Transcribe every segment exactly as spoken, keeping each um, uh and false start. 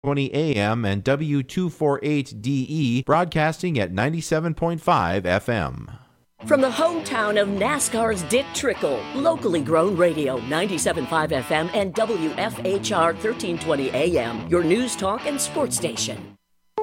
twenty A M and W two forty-eight D E, broadcasting at ninety-seven point five F M. From the hometown of NASCAR's Dick Trickle, locally grown radio, ninety-seven point five F M and W F H R thirteen twenty A M, your news talk and sports station.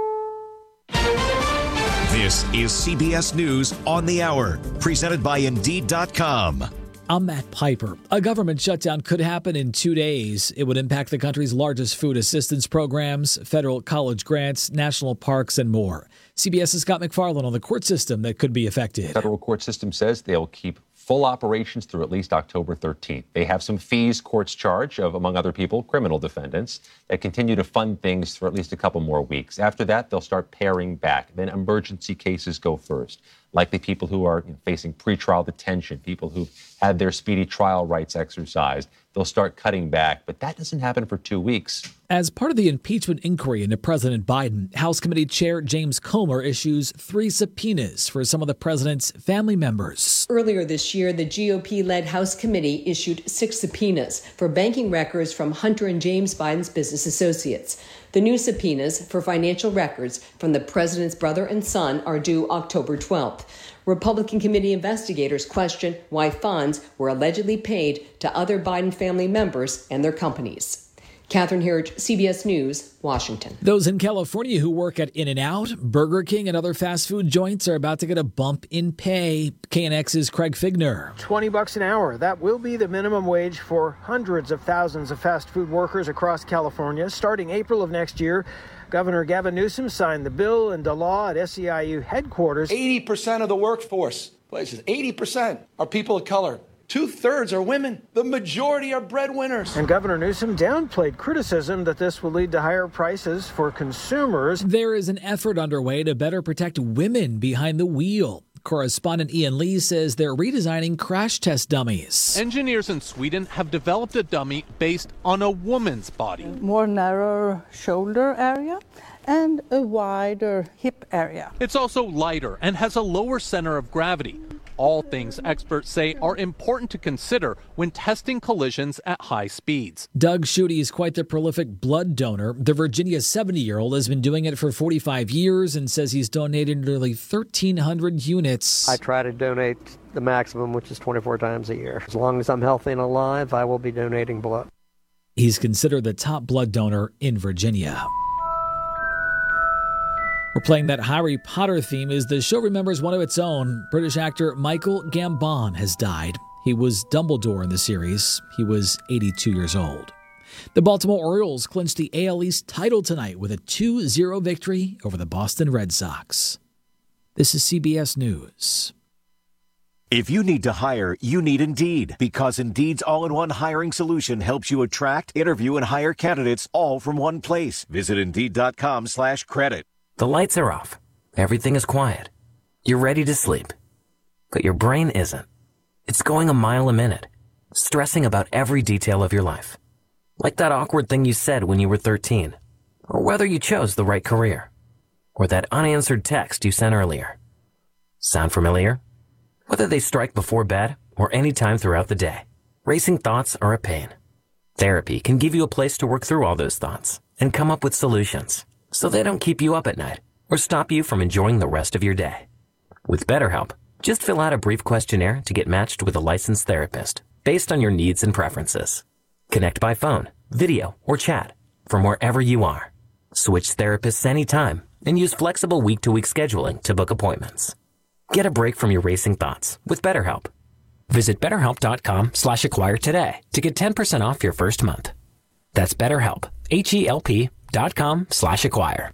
This is C B S News on the Hour, presented by Indeed dot com. I'm Matt Piper. A government shutdown could happen in two days. It would impact the country's largest food assistance programs, federal college grants, national parks, and more. CBS's Scott McFarland on the court system that could be affected. The federal court system says they'll keep full operations through at least October thirteenth. They have some fees courts charge of, among other people, criminal defendants that continue to fund things for at least a couple more weeks. After that, they'll start paring back. Then emergency cases go first. Likely people who are you know, facing pretrial detention, people who've had their speedy trial rights exercised, they'll start cutting back. But that doesn't happen for two weeks. As part of the impeachment inquiry into President Biden, House Committee Chair James Comer issues three subpoenas for some of the president's family members. Earlier this year, the G O P-led House Committee issued six subpoenas for banking records from Hunter and James Biden's business associates. The new subpoenas for financial records from the president's brother and son are due October twelfth. Republican committee investigators question why funds were allegedly paid to other Biden family members and their companies. Catherine Herridge, C B S News, Washington. Those in California who work at In-N-Out, Burger King, and other fast food joints are about to get a bump in pay. K N X's Craig Figner. twenty bucks an hour. That will be the minimum wage for hundreds of thousands of fast food workers across California. Starting April of next year, Governor Gavin Newsom signed the bill into law at S E I U headquarters. eighty percent of the workforce places, eighty percent are people of color. Two-thirds are women. The majority are breadwinners. And Governor Newsom downplayed criticism that this will lead to higher prices for consumers. There is an effort underway to better protect women behind the wheel. Correspondent Ian Lee says they're redesigning crash test dummies. Engineers in Sweden have developed a dummy based on a woman's body. More narrow shoulder area and a wider hip area. It's also lighter and has a lower center of gravity. All things experts say are important to consider when testing collisions at high speeds. Doug Schutte is quite the prolific blood donor. The Virginia seventy-year-old has been doing it for forty-five years and says he's donated nearly thirteen hundred units. I try to donate the maximum, which is twenty-four times a year. As long as I'm healthy and alive, I will be donating blood. He's considered the top blood donor in Virginia. We're playing that Harry Potter theme as the show remembers one of its own. British actor Michael Gambon has died. He was Dumbledore in the series. He was eighty-two years old. The Baltimore Orioles clinched the A L East title tonight with a two zero victory over the Boston Red Sox. This is C B S News. If you need to hire, you need Indeed, because Indeed's all-in-one hiring solution helps you attract, interview, and hire candidates all from one place. Visit Indeed.com slash credit. The lights are off. Everything is quiet. You're ready to sleep. But your brain isn't. It's going a mile a minute, stressing about every detail of your life. Like that awkward thing you said when you were thirteen, or whether you chose the right career, or that unanswered text you sent earlier. Sound familiar? Whether they strike before bed or any time throughout the day, racing thoughts are a pain. Therapy can give you a place to work through all those thoughts and come up with solutions, so they don't keep you up at night or stop you from enjoying the rest of your day. With BetterHelp, just fill out a brief questionnaire to get matched with a licensed therapist based on your needs and preferences. Connect by phone, video, or chat from wherever you are. Switch therapists anytime and use flexible week-to-week scheduling to book appointments. Get a break from your racing thoughts with BetterHelp. Visit BetterHelp.com slash acquire today to get ten percent off your first month. That's BetterHelp, H-E-L-P dot com slash acquire.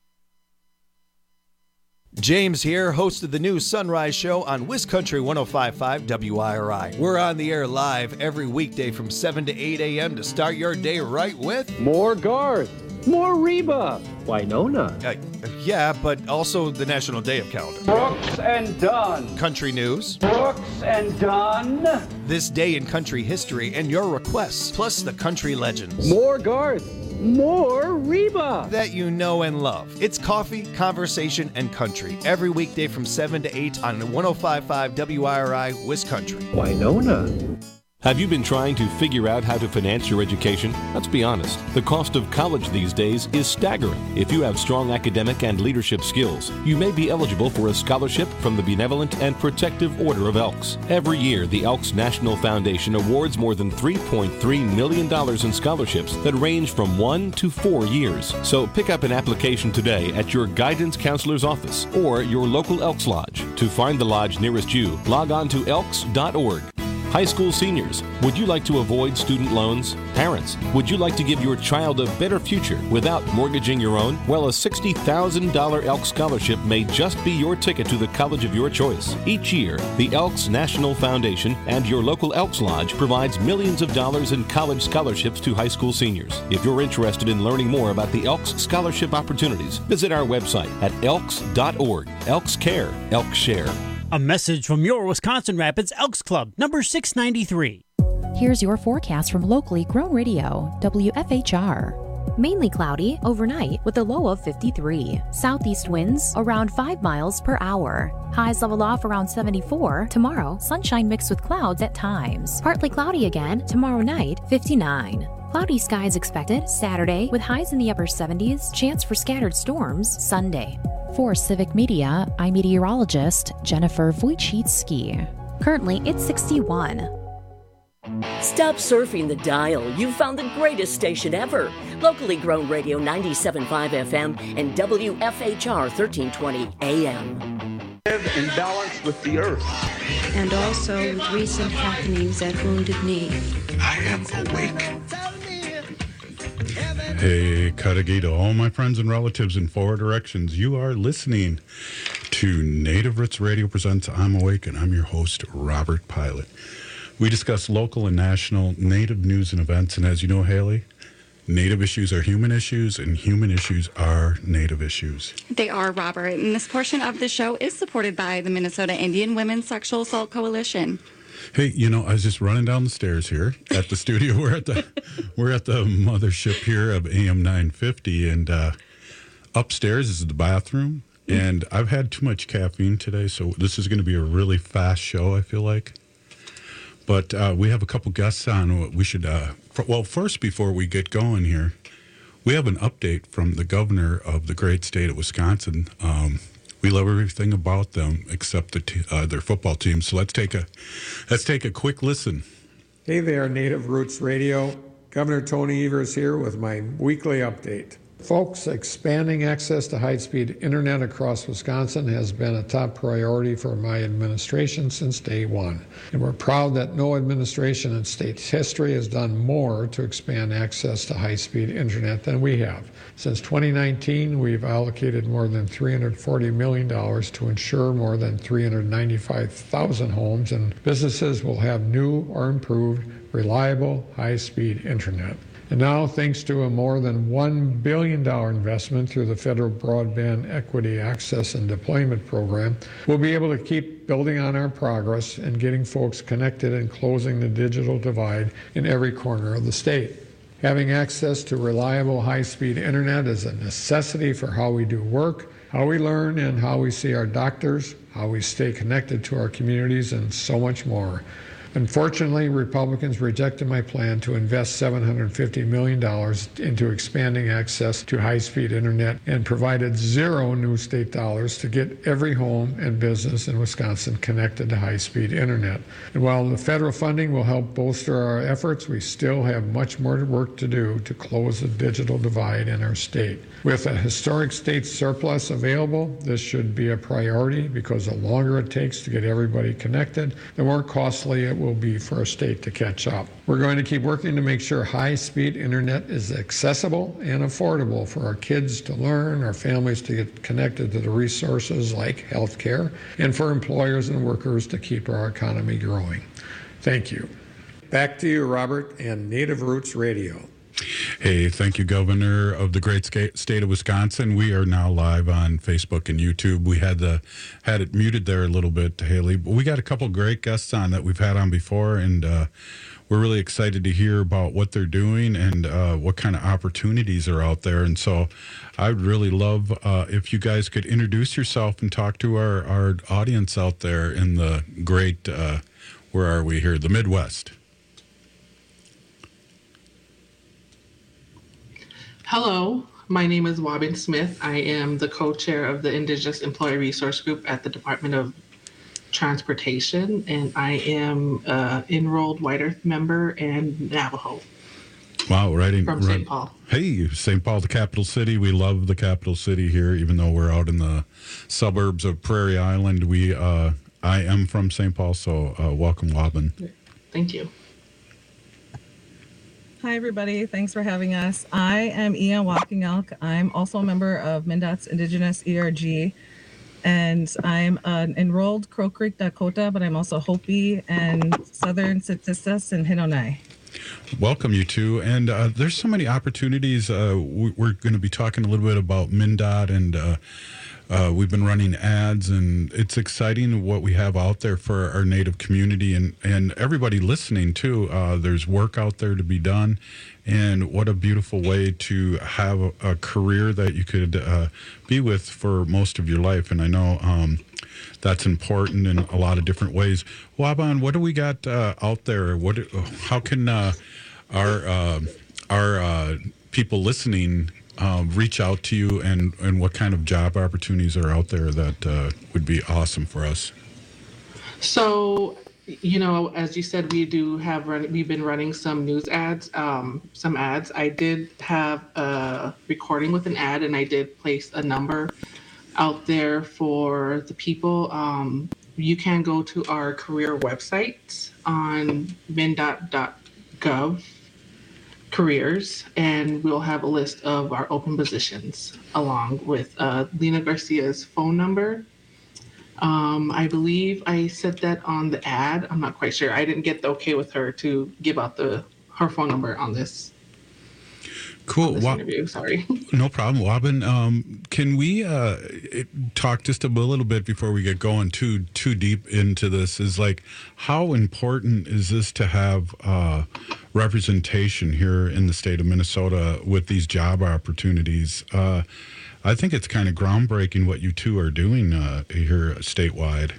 James here, host of the new Sunrise Show on WisCountry one oh five point five W I R I. We're on the air live every weekday from seven to eight a.m. to start your day right with more Garth, more Reba, Winona. Uh, yeah, but also the National Day of Calendar. Brooks and Dunn. Country news. Brooks and Dunn. This day in country history and your requests, plus the country legends. More Garth. More Reba that you know and love. It's coffee, conversation, and country every weekday from seven to eight on one oh five point five W I R I WisCountry. Winona. Have you been trying to figure out how to finance your education? Let's be honest, the cost of college these days is staggering. If you have strong academic and leadership skills, you may be eligible for a scholarship from the Benevolent and Protective Order of Elks. Every year, the Elks National Foundation awards more than three point three million dollars in scholarships that range from one to four years. So pick up an application today at your guidance counselor's office or your local Elks Lodge. To find the lodge nearest you, log on to elks dot org. High school seniors, would you like to avoid student loans? Parents, would you like to give your child a better future without mortgaging your own? Well, a sixty thousand dollars Elks Scholarship may just be your ticket to the college of your choice. Each year, the Elks National Foundation and your local Elks Lodge provides millions of dollars in college scholarships to high school seniors. If you're interested in learning more about the Elks Scholarship opportunities, visit our website at elks dot org. Elks Care, Elks Share. A message from your Wisconsin Rapids Elks Club, number six ninety-three. Here's your forecast from locally grown radio, W F H R. Mainly cloudy overnight with a low of fifty-three. Southeast winds around five miles per hour. Highs level off around seventy-four. Tomorrow, sunshine mixed with clouds at times. Partly cloudy again tomorrow night, fifty-nine. Cloudy skies expected Saturday with highs in the upper seventies. Chance for scattered storms Sunday. For Civic Media, I'm meteorologist Jennifer Wojcicki. Currently, it's sixty-one. Stop surfing the dial. You've found the greatest station ever. Locally grown radio ninety-seven point five F M and W F H R thirteen twenty A M. Live in balance with the earth. And also with recent happenings at Wounded Knee. I am awake. Hey, Cudahy to all my friends and relatives in four directions. You are listening to Native Roots Radio Presents I'm Awake, and I'm your host, Robert Pilot. We discuss local and national Native news and events, and as you know, Haley, Native issues are human issues, and human issues are Native issues. They are, Robert, and this portion of the show is supported by the Minnesota Indian Women's Sexual Assault Coalition. Hey, you know, I was just running down the stairs here at the studio. We're at the we're at the mothership here of A M nine fifty, and uh, upstairs is the bathroom. And I've had too much caffeine today, so this is going to be a really fast show, I feel like. But uh, we have a couple guests on. We should, uh, for, well, first, before we get going here, we have an update from the governor of the great state of Wisconsin. Um, We love everything about them except the t- uh, their football team. So let's take a let's take a quick listen. Hey there, Native Roots Radio. Governor Tony Evers here with my weekly update. Folks, expanding access to high-speed internet across Wisconsin has been a top priority for my administration since day one. And we're proud that no administration in state history has done more to expand access to high-speed internet than we have. Since twenty nineteen, we've allocated more than three hundred forty million dollars to ensure more than three hundred ninety-five thousand homes and businesses will have new or improved, reliable, high-speed internet. And now, thanks to a more than one billion dollars investment through the Federal Broadband Equity Access and Deployment Program, we'll be able to keep building on our progress and getting folks connected and closing the digital divide in every corner of the state. Having access to reliable high-speed internet is a necessity for how we do work, how we learn, and how we see our doctors, how we stay connected to our communities, and so much more. Unfortunately, Republicans rejected my plan to invest seven hundred fifty million dollars into expanding access to high-speed internet and provided zero new state dollars to get every home and business in Wisconsin connected to high-speed internet. And while the federal funding will help bolster our efforts, we still have much more work to do to close the digital divide in our state. With a historic state surplus available, this should be a priority because the longer it takes to get everybody connected, the more costly it will be for our state to catch up. We're going to keep working to make sure high-speed internet is accessible and affordable for our kids to learn, our families to get connected to the resources like healthcare, and for employers and workers to keep our economy growing. Thank you. Back to you, Robert, and Native Roots Radio. Hey, thank you, Governor of the great state of Wisconsin. We are now live on Facebook and YouTube. We had the had it muted there a little bit, Haley, but we got a couple great guests on that we've had on before, and uh, we're really excited to hear about what they're doing and uh, what kind of opportunities are out there. And so I'd really love uh, if you guys could introduce yourself and talk to our, our audience out there in the great, uh, where are we here, the Midwest. Hello, my name is Wabin Smith. I am the co-chair of the Indigenous Employee Resource Group at the Department of Transportation, and I am an enrolled White Earth member and Navajo. Wow, right in from right, Saint Paul. Hey, Saint Paul, the capital city. We love the capital city here, even though we're out in the suburbs of Prairie Island. We, uh, I am from Saint Paul, so uh, welcome, Wabin. Thank you. Hi, everybody. Thanks for having us. I am Ian Walking Elk. I'm also a member of MnDOT's Indigenous E R G, and I'm an enrolled Crow Creek Dakota, but I'm also Hopi and Southern Tsitsis and Hinonai. Welcome, you two. And uh, there's so many opportunities. Uh, we, we're going to be talking a little bit about MnDOT, and uh, uh, we've been running ads, and it's exciting what we have out there for our Native community and, and everybody listening, too. Uh, there's work out there to be done, and what a beautiful way to have a, a career that you could uh, be with for most of your life. And I know um, that's important in a lot of different ways. Wabin, what do we got uh, out there? What? How can uh, our uh, our uh, people listening uh, reach out to you, and, and what kind of job opportunities are out there that uh, would be awesome for us? So, you know, as you said, we do have run, we've been running some news ads, um, some ads. I did have a recording with an ad, and I did place a number out there for the people. Um, you can go to our career website on MnDOT dot gov careers, and we'll have a list of our open positions along with uh, Lena Garcia's phone number. Um, I believe I said that on the ad. I'm not quite sure. I didn't get the okay with her to give out the her phone number on this. Cool. This Wa- interview, sorry. No problem. Wabin, um, can we uh, it, talk just a little bit before we get going too too deep into this? Is like, how important is this to have uh, representation here in the state of Minnesota with these job opportunities? Uh, I think it's kind of groundbreaking what you two are doing uh, here statewide.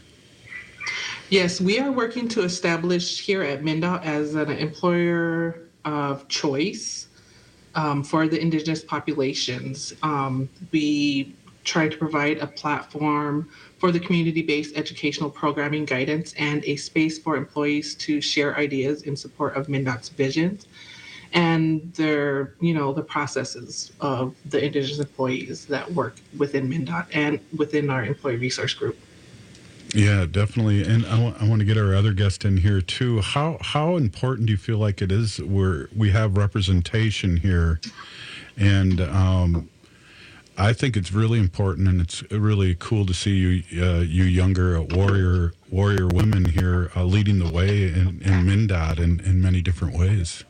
Yes, we are working to establish here at MnDOT as an employer of choice um, for the Indigenous populations. Um, we try to provide a platform for the community-based educational programming guidance and a space for employees to share ideas in support of MnDOT's visions and their, you know, the processes of the Indigenous employees that work within MnDOT and within our employee resource group. Yeah, definitely. And I, w- I want to get our other guest in here too. How how important do you feel like it is where we have representation here? And um, I think it's really important, and it's really cool to see you uh, you younger warrior warrior women here uh, leading the way in, in MnDOT in, in many different ways.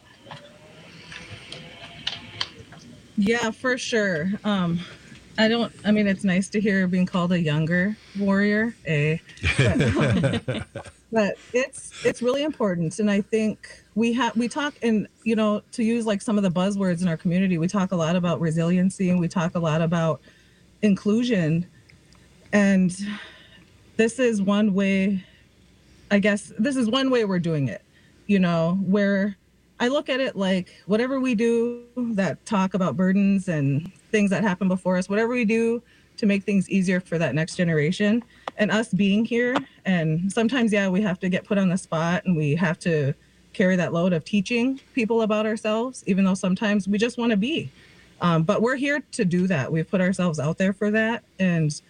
Yeah, for sure. Um, I don't, I mean, it's nice to hear being called a younger warrior, eh? But, um, but it's, it's really important. And I think we have, we talk and, you know, to use like some of the buzzwords in our community, we talk a lot about resiliency and we talk a lot about inclusion. And this is one way, I guess, this is one way we're doing it, you know, where I look at it like whatever we do that talk about burdens and things that happen before us, whatever we do to make things easier for that next generation and us being here. And sometimes, yeah, we have to get put on the spot and we have to carry that load of teaching people about ourselves, even though sometimes we just want to be. Um, but we're here to do that. We've put ourselves out there for that. And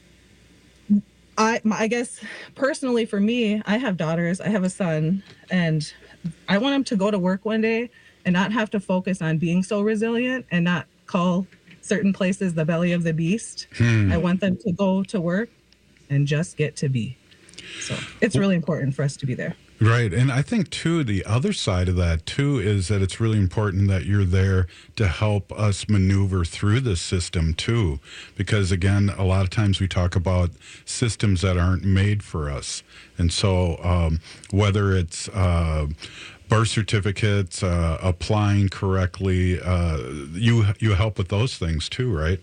I, I guess personally for me, I have daughters, I have a son, and I want them to go to work one day and not have to focus on being so resilient and not call certain places the belly of the beast. Hmm. I want them to go to work and just get to be. So it's really important for us to be there. Right. And I think, too, the other side of that, too, is that it's really important that you're there to help us maneuver through this system, too. Because, again, a lot of times we talk about systems that aren't made for us. And so um, whether it's uh, birth certificates, uh, applying correctly, uh, you you help with those things, too, right?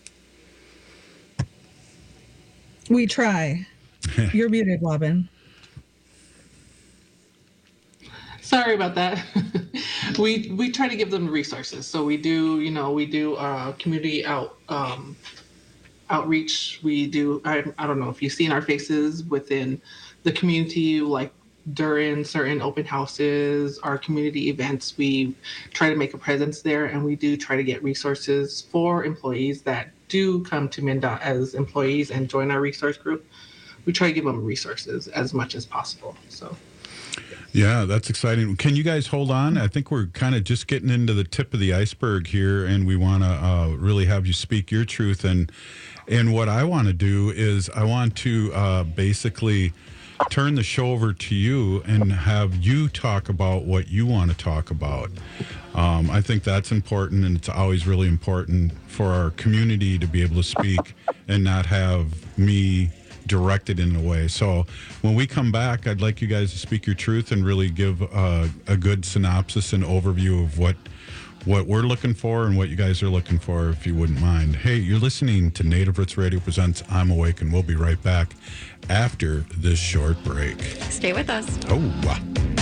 We try. You're muted, Wabin. Sorry about that. we we try to give them resources. So we do, you know, we do uh, community out um, outreach. We do. I I don't know if you've seen our faces within the community, like during certain open houses, our community events. We try to make a presence there, and we do try to get resources for employees that do come to MnDOT as employees and join our resource group. We try to give them resources as much as possible. So. Yeah, that's exciting. Can you guys hold on? I think we're kind of just getting into the tip of the iceberg here, and we want to uh, really have you speak your truth. And and what I want to do is I want to uh, basically turn the show over to you and have you talk about what you want to talk about. Um, I think that's important, and it's always really important for our community to be able to speak and not have me directed in a way. So when we come back, I'd like you guys to speak your truth and really give uh, a good synopsis and overview of what what we're looking for and what you guys are looking for, if you wouldn't mind. Hey, you're listening to Native Roots Radio Presents I'm Awake, and we'll be right back after this short break. Stay with us. Oh, wow.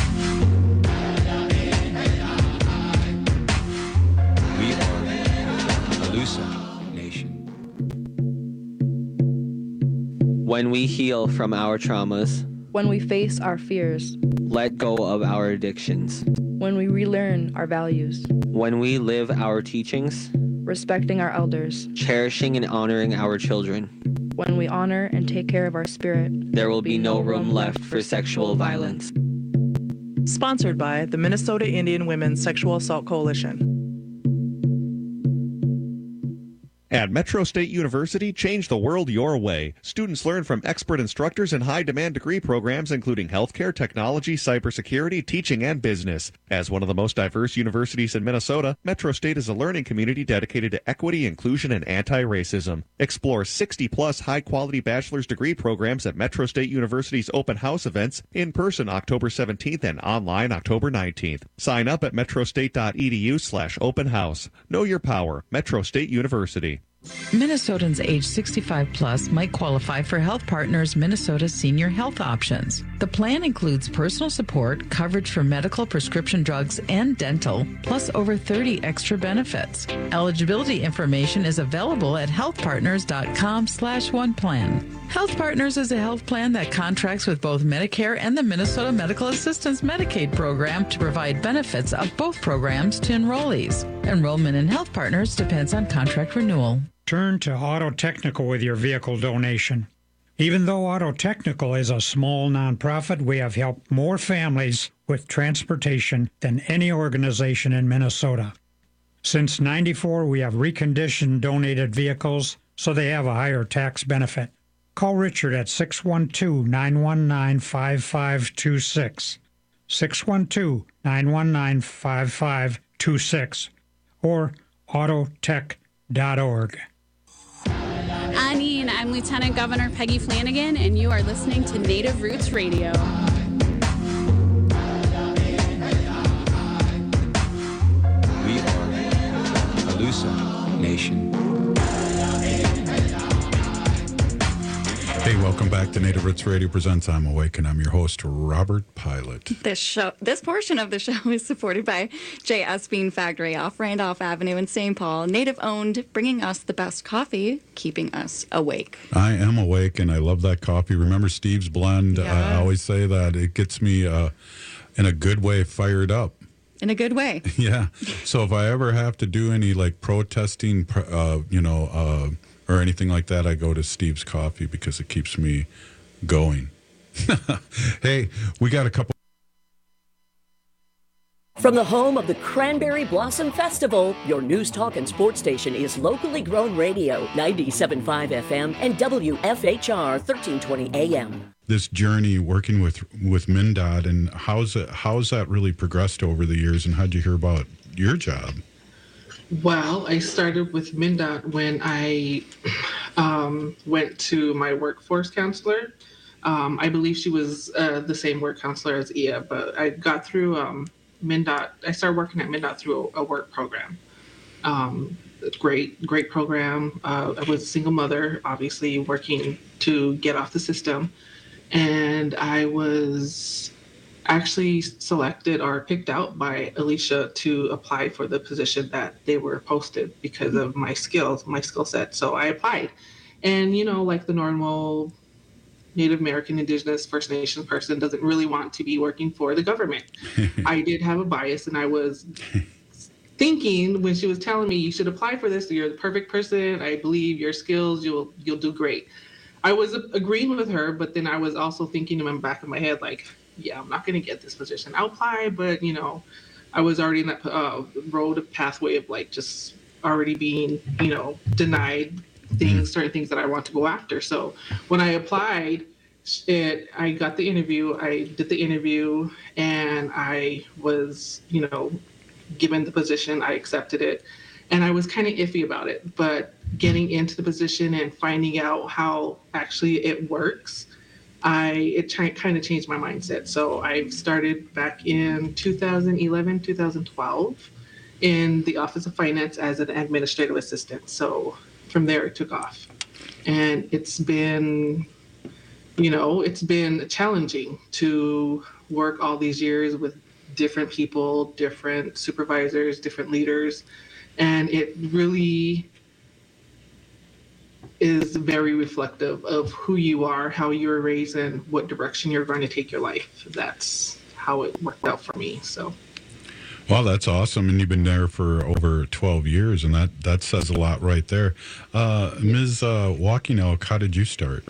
We are Alusa Nation. When we heal from our traumas, when we face our fears, let go of our addictions, when we relearn our values, when we live our teachings, respecting our elders, cherishing and honoring our children, when we honor and take care of our spirit, there will be no room left for sexual violence. Sponsored by the Minnesota Indian Women's Sexual Assault Coalition. At Metro State University, change the world your way. Students learn from expert instructors in high-demand degree programs including healthcare, technology, cybersecurity, teaching, and business. As one of the most diverse universities in Minnesota, Metro State is a learning community dedicated to equity, inclusion, and anti-racism. Explore sixty-plus high-quality bachelor's degree programs at Metro State University's open house events in person October seventeenth and online October nineteenth. Sign up at metrostate.edu slash open house. Know your power. Metro State University. Minnesotans age sixty-five plus might qualify for Health Partners Minnesota Senior Health Options. The plan includes personal support, coverage for medical, prescription drugs, and dental, plus over thirty extra benefits. Eligibility information is available at healthpartners.com slash one plan. Health Partners is a health plan that contracts with both Medicare and the Minnesota Medical Assistance Medicaid program to provide benefits of both programs to enrollees. Enrollment in Health Partners depends on contract renewal. Turn to Auto Technical with your vehicle donation. Even though Auto Technical is a small nonprofit, we have helped more families with transportation than any organization in Minnesota. Since ninety-four, we have reconditioned donated vehicles so they have a higher tax benefit. Call Richard at six one two, nine one nine, five five two six, six one two, nine one nine, five five two six, or autotech dot org. Anine, I'm Lieutenant Governor Peggy Flanagan, and you are listening to Native Roots Radio. We are Alusa Nation. Hey, welcome back to Native Roots Radio Presents I'm Awake, and I'm your host, Robert Pilot. This show, this portion of the show is supported by J S. Bean Factory off Randolph Avenue in Saint Paul. Native-owned, bringing us the best coffee, keeping us awake. I am awake, and I love that coffee. Remember Steve's blend? Yes. I always say that. It gets me, uh, in a good way, fired up. In a good way. Yeah. So if I ever have to do any, like, protesting, uh, you know, uh, or anything like that, I go to Steve's Coffee because it keeps me going. Hey, we got a couple. From the home of the Cranberry Blossom Festival, your news, talk, and sports station is locally grown radio, ninety-seven point five F M and W F H R thirteen twenty A M. This journey working with with MnDOT, and how's it, how's that really progressed over the years, and how'd you hear about your job? Well, I started with MnDOT when I um, went to my workforce counselor. Um, I believe she was uh, the same work counselor as Ia, but I got through um, MnDOT. I started working at MnDOT through a, a work program. Um, great, great program. Uh, I was a single mother, obviously working to get off the system. And I was actually selected or picked out by Alicia to apply for the position that they were posted because of my skills, my skill set. So I applied. And, you know, like the normal Native American, Indigenous, First Nation person doesn't really want to be working for the government. I did have a bias, and I was thinking when she was telling me you should apply for this, you're the perfect person. I believe your skills, you'll you'll do great. I was agreeing with her, but then I was also thinking in the back of my head, like, yeah, I'm not going to get this position. I'll apply, but, you know, I was already in that uh, road, a pathway of, like, just already being, you know, denied things, certain things that I want to go after. So when I applied, it, I got the interview, I did the interview, and I was, you know, given the position. I accepted it. And I was kind of iffy about it, but getting into the position and finding out how actually it works, I it ch- kind of changed my mindset. So I started back in two thousand eleven, two thousand twelve in the Office of Finance as an administrative assistant. So from there it took off. And it's been, you know, it's been challenging to work all these years with different people, different supervisors, different leaders. And it really is very reflective of who you are, how you were raised, and what direction you're going to take your life. That's how it worked out for me. So, well, that's awesome. And you've been there for over twelve years, and that, that says a lot right there. Uh, Miz Uh, Walking Elk, how did you start?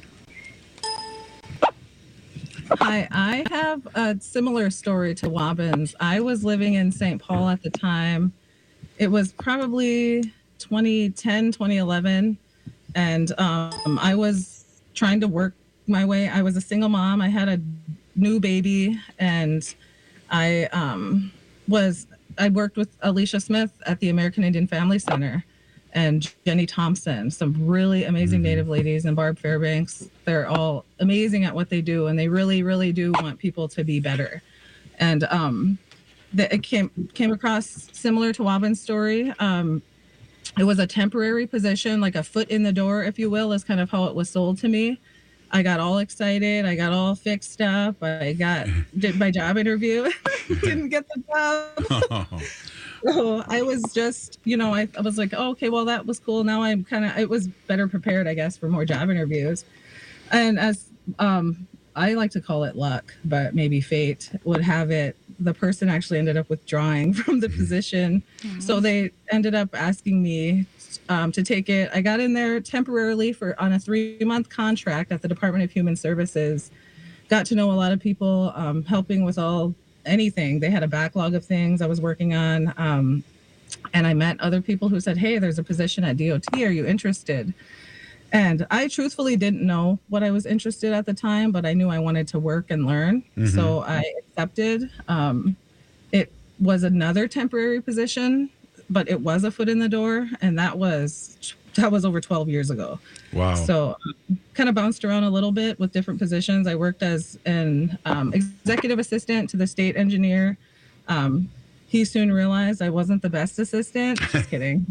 Hi, I have a similar story to Wobbins. I was living in Saint Paul at the time. It was probably twenty ten, twenty eleven, and um, I was trying to work my way. I was a single mom. I had a new baby, and I um, was I worked with Alicia Smith at the American Indian Family Center and Jenny Thompson, some really amazing Native ladies, and Barb Fairbanks. They're all amazing at what they do, and they really, really do want people to be better. And um, that it came came across similar to Wobbin's story. Um, it was a temporary position, like a foot in the door, if you will, is kind of how it was sold to me. I got all excited. I got all fixed up. I got did my job interview. Didn't get the job. So I was just, you know, I, I was like, oh, okay, well, that was cool. Now I'm kind of, it was better prepared, I guess, for more job interviews. And as um, I like to call it luck, but maybe fate would have it, the person actually ended up withdrawing from the position. Mm-hmm. So they ended up asking me um, to take it. I got in there temporarily for on a three-month contract at the Department of Human Services. Got to know a lot of people, um, helping with all anything. They had a backlog of things I was working on. Um, and I met other people who said, hey, there's a position at D O T. Are you interested? And I truthfully didn't know what I was interested at the time, but I knew I wanted to work and learn. Mm-hmm. So I accepted. Um, it was another temporary position, but it was a foot in the door. And that was that was over twelve years ago. Wow. So um, kind of bounced around a little bit with different positions. I worked as an um, executive assistant to the state engineer. Um, he soon realized I wasn't the best assistant. Just kidding.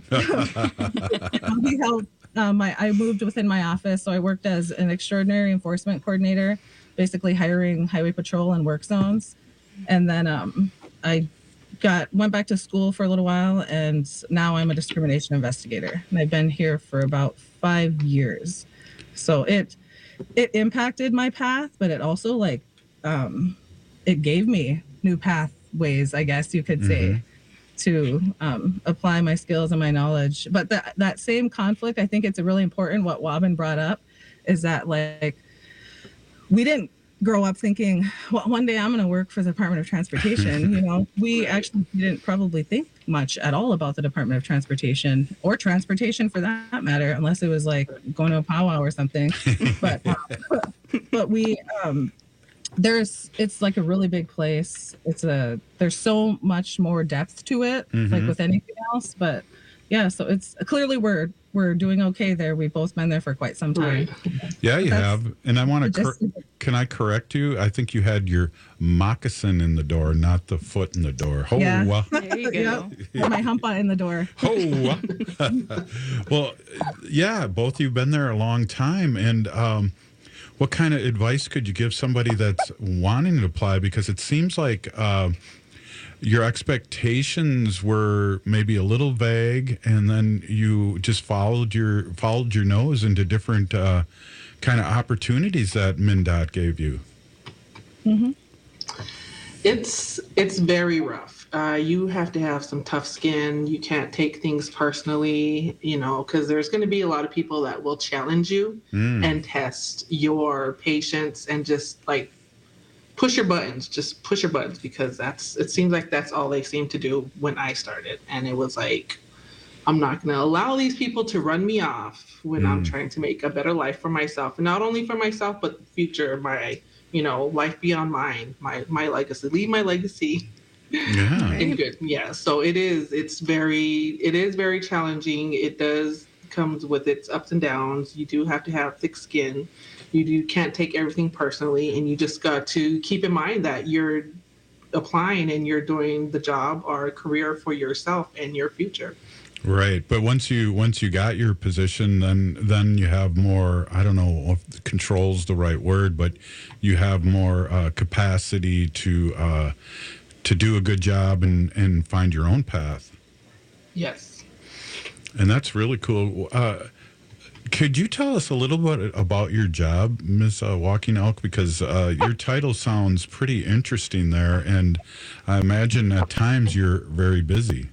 He helped. Um, I, I moved within my office, so I worked as an extraordinary enforcement coordinator, basically hiring highway patrol and work zones. And then um, I got went back to school for a little while, and now I'm a discrimination investigator. And I've been here for about five years. So it it impacted my path, but it also like um, it gave me new pathways, I guess you could say. Mm-hmm. to um, apply my skills and my knowledge. But that that same conflict, I think it's really important. What Wobbin brought up is that like we didn't grow up thinking, well, one day I'm going to work for the Department of Transportation. You know, we actually didn't probably think much at all about the Department of Transportation or transportation for that matter, unless it was like going to a powwow or something. But uh, but we. Um, There's, it's like a really big place. It's a, there's so much more depth to it, mm-hmm. like with anything else. But yeah, so it's clearly we're, we're doing okay there. We've both been there for quite some time. Yeah, you That's, have. And I want to, cor- can I correct you? I think you had your moccasin in the door, not the foot in the door. Oh, yeah. Wow. There you go. Yep. My humpa in the door. Oh, wow. Well, yeah, both of you have been there a long time. And, um, what kind of advice could you give somebody that's wanting to apply? Because it seems like uh, your expectations were maybe a little vague, and then you just followed your followed your nose into different uh, kind of opportunities that MnDOT gave you. Mm-hmm. It's it's very rough. Uh, you have to have some tough skin. You can't take things personally, you know, because there's going to be a lot of people that will challenge you mm. and test your patience and just like push your buttons, just push your buttons, because that's, it seems like that's all they seem to do when I started. And it was like, I'm not going to allow these people to run me off when mm. I'm trying to make a better life for myself, and not only for myself, but the future, my, you know, life beyond mine, my, my legacy, leave my legacy. Yeah. And good. Yeah. So it is, it's very, it is very challenging. It does comes with its ups and downs. You do have to have thick skin. You do can't take everything personally, and you just got to keep in mind that you're applying and you're doing the job or a career for yourself and your future. Right. But once you once you got your position, then then you have more, I don't know if control's the right word, but you have more uh, capacity to uh, to do a good job and, and find your own path. Yes. And that's really cool. Uh, could you tell us a little bit about your job, Miz Uh, Walking Elk? Because uh, your title sounds pretty interesting there, and I imagine at times you're very busy.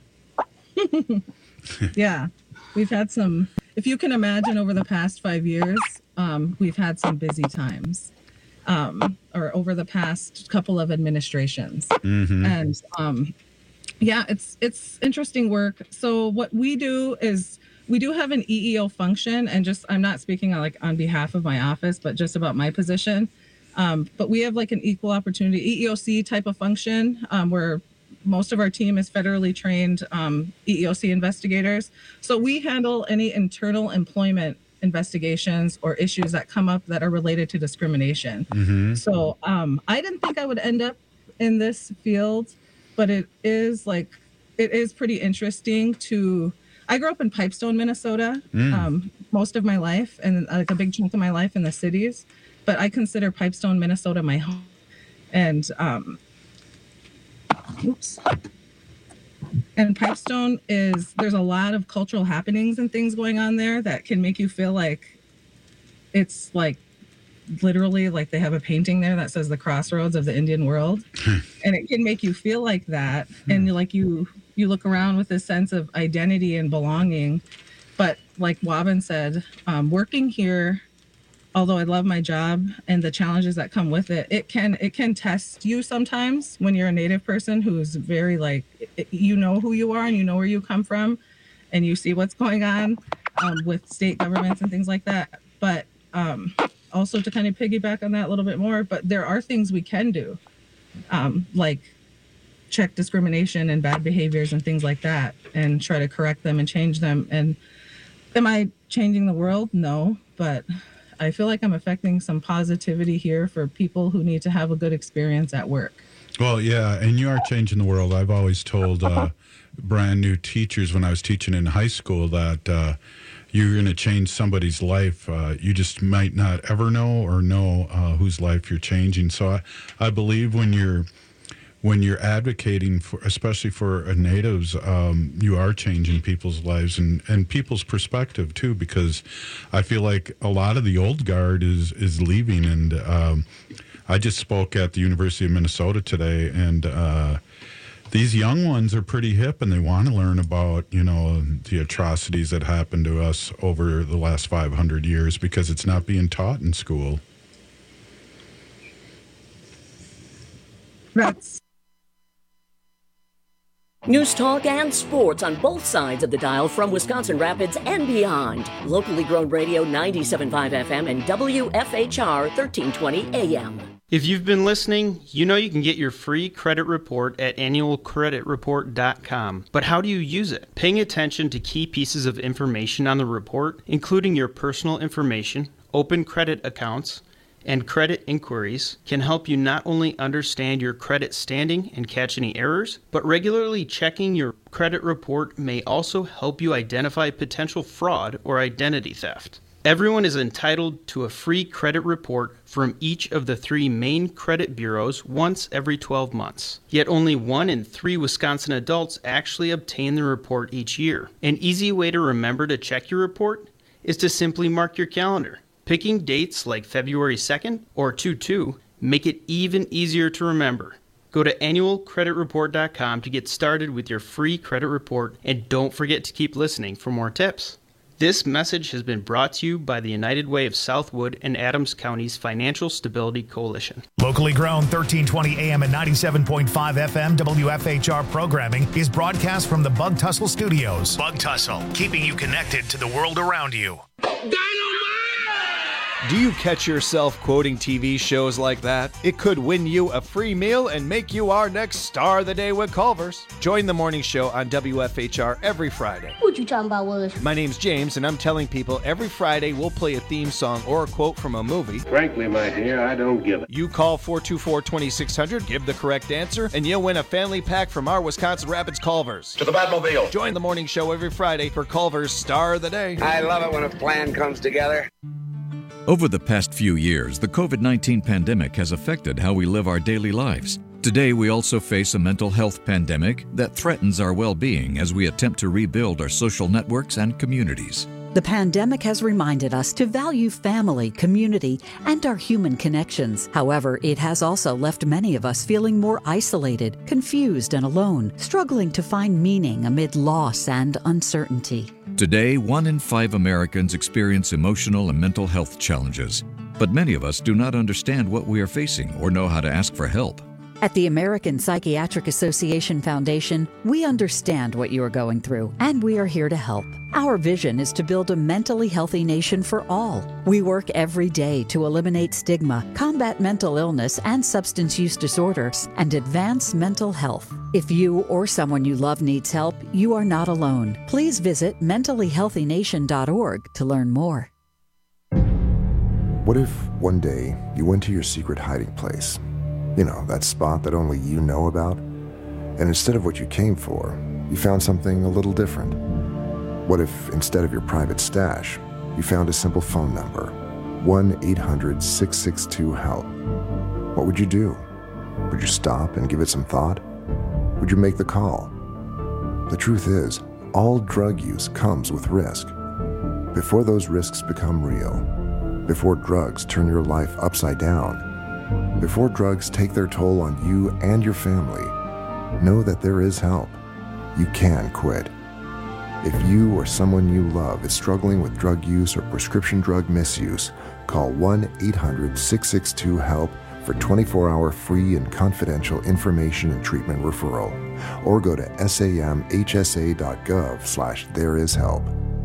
Yeah, we've had some, if you can imagine, over the past five years, um, we've had some busy times. Um, or over the past couple of administrations. Mm-hmm. And um, yeah, it's it's interesting work. So what we do is we do have an E E O function, and just, I'm not speaking on, like on behalf of my office, but just about my position. Um, but we have like an equal opportunity E E O C type of function um, where most of our team is federally trained um, E E O C investigators. So we handle any internal employment investigations or issues that come up that are related to discrimination. Mm-hmm. So um, I didn't think I would end up in this field, but it is like, it is pretty interesting to, I grew up in Pipestone, Minnesota, mm. um, most of my life, and like a big chunk of my life in the cities, but I consider Pipestone, Minnesota my home. And, um, oops. And Pipestone is, there's a lot of cultural happenings and things going on there that can make you feel like it's like literally like they have a painting there that says the crossroads of the Indian world. And it can make you feel like that. And like you, you look around with this sense of identity and belonging. But like Wabin said, um, working here, although I love my job and the challenges that come with it, it can it can test you sometimes when you're a Native person who's very like, you know who you are and you know where you come from, and you see what's going on um, with state governments and things like that. But um, also to kind of piggyback on that a little bit more, but there are things we can do, um, like check discrimination and bad behaviors and things like that, and try to correct them and change them. And am I changing the world? No, but I feel like I'm affecting some positivity here for people who need to have a good experience at work. Well, yeah, and you are changing the world. I've always told uh, brand new teachers when I was teaching in high school that uh, you're going to change somebody's life. Uh, you just might not ever know or know uh, whose life you're changing. So I, I believe when you're when you're advocating for, especially for uh, natives, um, you are changing people's lives and, and people's perspective too, because I feel like a lot of the old guard is, is leaving. And um, I just spoke at the University of Minnesota today, and uh, these young ones are pretty hip, and they want to learn about, you know, the atrocities that happened to us over the last five hundred years, because it's not being taught in school. That's News, talk, and sports on both sides of the dial from Wisconsin Rapids and beyond. Locally grown radio ninety-seven point five F M and W F H R thirteen twenty A M. If you've been listening, you know you can get your free credit report at annual credit report dot com. But how do you use it? Paying attention to key pieces of information on the report, including your personal information, open credit accounts, and credit inquiries, can help you not only understand your credit standing and catch any errors, but regularly checking your credit report may also help you identify potential fraud or identity theft. Everyone is entitled to a free credit report from each of the three main credit bureaus once every twelve months. Yet only one in three Wisconsin adults actually obtain the report each year. An easy way to remember to check your report is to simply mark your calendar. Picking dates like February second or two two make it even easier to remember. Go to annual credit report dot com to get started with your free credit report, and don't forget to keep listening for more tips. This message has been brought to you by the United Way of Southwood and Adams County's Financial Stability Coalition. Locally grown thirteen twenty A M and ninety-seven point five F M W F H R programming is broadcast from the Bug Tussle Studios. Bug Tussle, keeping you connected to the world around you. Do you catch yourself quoting T V shows like that? It could win you a free meal and make you our next star of the day with Culver's. Join the morning show on W F H R every Friday. What you talking about, Willis? My name's James, and I'm telling people every Friday we'll play a theme song or a quote from a movie. Frankly, my dear, I don't give it. You call four two four, two six zero zero, give the correct answer, and you'll win a family pack from our Wisconsin Rapids Culver's. To the Batmobile. Join the morning show every Friday for Culver's Star of the Day. I love it when a plan comes together. Over the past few years, the COVID nineteen pandemic has affected how we live our daily lives. Today, we also face a mental health pandemic that threatens our well-being as we attempt to rebuild our social networks and communities. The pandemic has reminded us to value family, community, and our human connections. However, it has also left many of us feeling more isolated, confused, and alone, struggling to find meaning amid loss and uncertainty. Today, one in five Americans experience emotional and mental health challenges, but many of us do not understand what we are facing or know how to ask for help. At the American Psychiatric Association Foundation, we understand what you are going through, and we are here to help. Our vision is to build a mentally healthy nation for all. We work every day to eliminate stigma, combat mental illness and substance use disorders, and advance mental health. If you or someone you love needs help, you are not alone. Please visit mentally healthy nation dot org to learn more. What if one day you went to your secret hiding place? You know, that spot that only you know about? And instead of what you came for, you found something a little different. What if instead of your private stash, you found a simple phone number, one eight hundred, six six two, HELP? What would you do? Would you stop and give it some thought? Would you make the call? The truth is, all drug use comes with risk. Before those risks become real, before drugs turn your life upside down, before drugs take their toll on you and your family, know that there is help. You can quit. If you or someone you love is struggling with drug use or prescription drug misuse, call one eight hundred, six six two, HELP for twenty-four hour free and confidential information and treatment referral, or go to samhsa.gov slash there is help.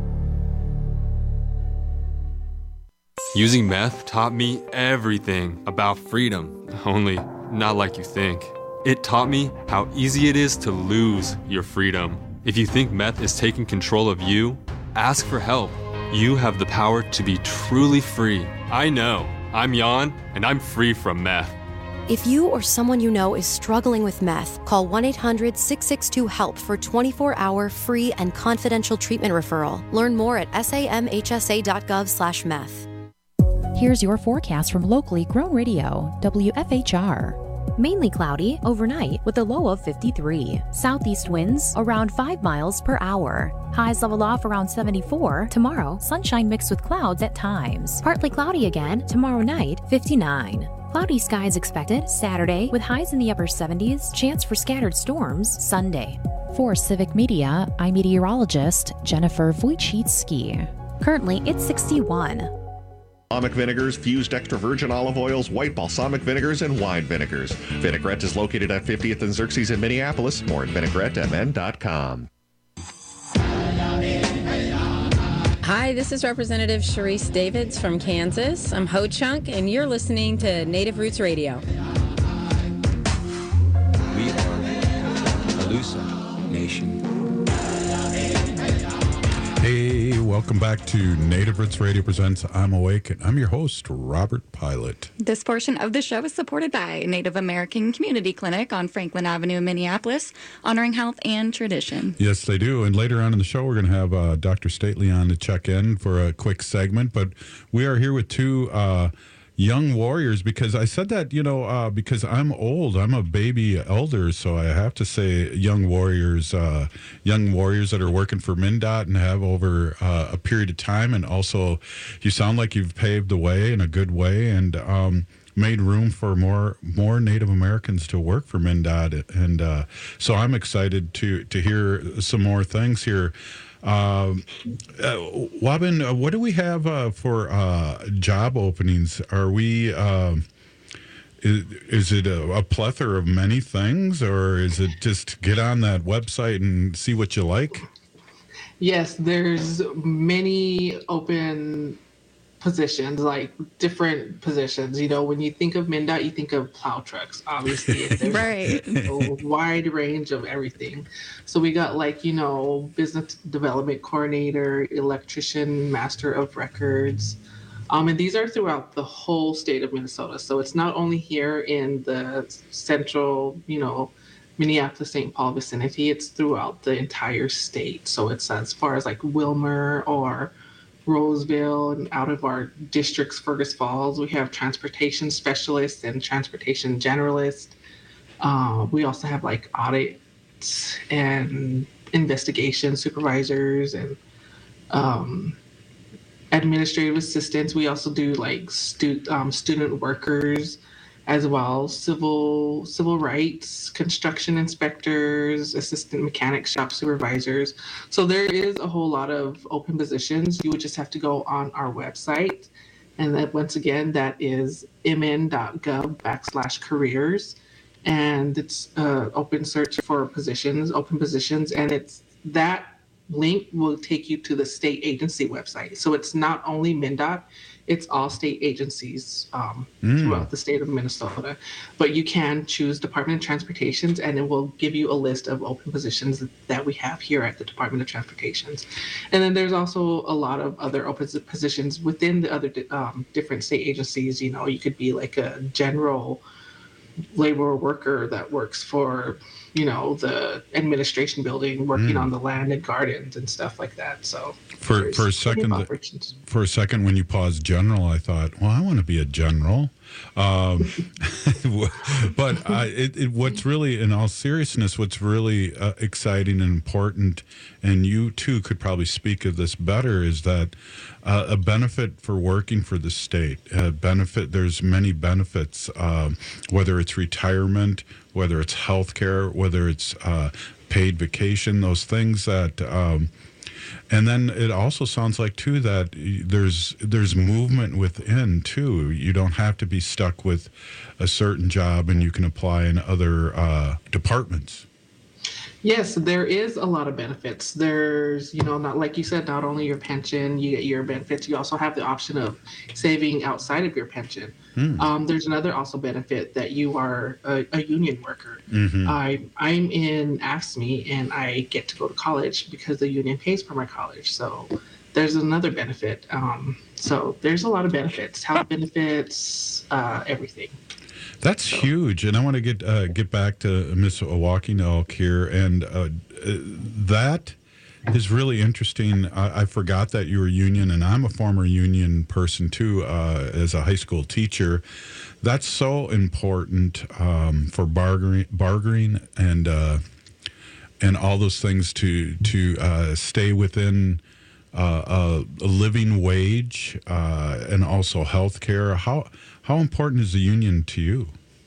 Using meth taught me everything about freedom, only not like you think. It taught me how easy it is to lose your freedom. If you think meth is taking control of you, ask for help. You have the power to be truly free. I know. I'm Jan, and I'm free from meth. If you or someone you know is struggling with meth, call one eight hundred, six six two, HELP for twenty-four hour free and confidential treatment referral. Learn more at samhsa.gov slash meth. Here's your forecast from locally grown radio, W F H R. Mainly cloudy overnight with a low of fifty-three. Southeast winds around five miles per hour. Highs level off around seventy-four. Tomorrow, sunshine mixed with clouds at times. Partly cloudy again tomorrow night, fifty-nine. Cloudy skies expected Saturday with highs in the upper seventies. Chance for scattered storms Sunday. For Civic Media, I'm meteorologist Jennifer Wojcicki. Currently, it's sixty-one. Balsamic vinegars, fused extra virgin olive oils, white balsamic vinegars, and wine vinegars. Vinaigrette is located at fiftieth and Xerxes in Minneapolis. More at vinaigrette m n dot com. Hi, this is Representative Sharice Davids from Kansas. I'm Ho Chunk, and you're listening to Native Roots Radio. We are Alusa Nation. Hey, welcome back to Native Roots Radio Presents I'm Awake, and I'm your host, Robert Pilot. This portion of the show is supported by Native American Community Clinic on Franklin Avenue in Minneapolis, honoring health and tradition. Yes, they do. And later on in the show, we're going to have uh, Doctor Stately on to check in for a quick segment. But we are here with two uh, young warriors, because I said that, you know, uh, because I'm old. I'm a baby elder, so I have to say young warriors, uh, young warriors that are working for MnDOT and have over uh, a period of time. And also, you sound like you've paved the way in a good way, and um, made room for more more Native Americans to work for MnDOT. And uh, so I'm excited to to hear some more things here. Uh, uh, Wabin, uh, what do we have uh, for uh, job openings? Are we, uh, is, is it a, a plethora of many things, or is it just get on that website and see what you like? Yes, there's many open positions, like different positions. You know, when you think of MnDOT, you think of plow trucks, obviously. There's Right. a wide range of everything. So we got, like, you know, business development coordinator, electrician, master of records. Um, and these are throughout the whole state of Minnesota. So it's not only here in the central, you know, Minneapolis, Saint Paul vicinity, it's throughout the entire state. So it's as far as like Wilmer or Roseville, and out of our districts, Fergus Falls, we have transportation specialists and transportation generalists. Uh, we also have like audits and investigation supervisors and um, administrative assistants. We also do like stu- um, student workers as well, civil civil rights, construction inspectors, assistant mechanic shop supervisors. So there is a whole lot of open positions. You would just have to go on our website. And then once again, that is mn.gov backslash careers. And it's uh, open search for positions, open positions. And it's that link will take you to the state agency website. So it's not only MnDOT, it's all state agencies um, mm. throughout the state of Minnesota. But you can choose Department of Transportation, and it will give you a list of open positions that we have here at the Department of Transportation. And then there's also a lot of other open positions within the other um, different state agencies. You know, you could be like a general labor worker that works for, you know, the administration building, working mm. on the land and gardens and stuff like that. So for for a second, for a second, when you paused general, I thought, well, I want to be a general. Um, but I, it, it, what's really, in all seriousness, what's really uh, exciting and important, and you too could probably speak of this better, is that uh, a benefit for working for the state, a benefit, there's many benefits, um, whether it's retirement, whether it's health care, whether it's uh, paid vacation, those things that... Um, And then it also sounds like, too, that there's there's movement within, too. You don't have to be stuck with a certain job, and you can apply in other uh, departments. Yes, there is a lot of benefits. There's, you know, not like you said, not only your pension, you get your benefits, you also have the option of saving outside of your pension. Mm. Um, there's another also benefit that you are a, a union worker. Mm-hmm. I, I'm in A F S M E, and I get to go to college because the union pays for my college. So there's another benefit. Um, so there's a lot of benefits, health benefits, uh, everything. That's so huge, and I want to get uh, get back to Miss Walking Elk here, and uh, that is really interesting. I, I forgot that you were union, and I'm a former union person too, uh, as a high school teacher. That's so important um, for bargaining, bargaining, and uh, and all those things to to uh, stay within uh, a, a living wage, uh, and also health care. How How important is the union to you?